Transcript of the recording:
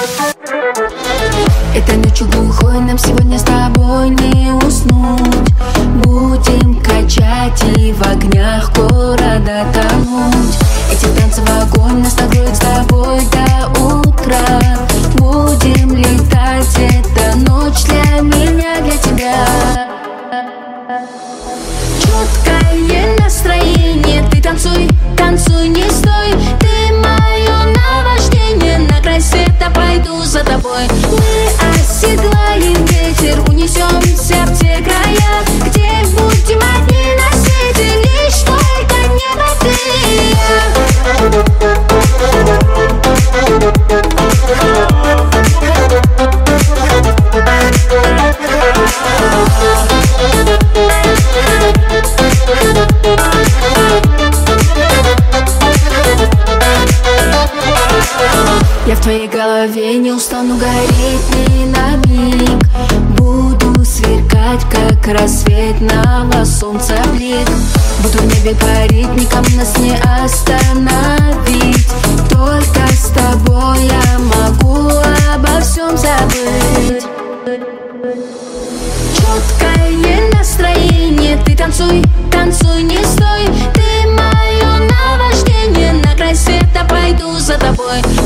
Этой ночью глухой нам сегодня с тобой не уснуть. Будем качать и в огнях города тонуть. Эти танцы в огонь нас накроют с тобой до утра. Будем летать, это ночь для меня, для тебя. Четкое настроение, ты танцуй, танцуй, не стой. Ты мое наваждение, на край света пойду за тобой. Мы оседлаем ветер, унесемся в те края, где будем одни на свете, лишь только небо, ты и я. Я в твоей голове не устану гореть ни на миг. Буду сверкать, как рассвет на солнца блик. Буду в небе парить, никому нас не остановить. Только с тобой я могу обо всем забыть. Четкое настроение, ты танцуй, танцуй, не стой. Ты мое наваждение, на край света пойду за тобой.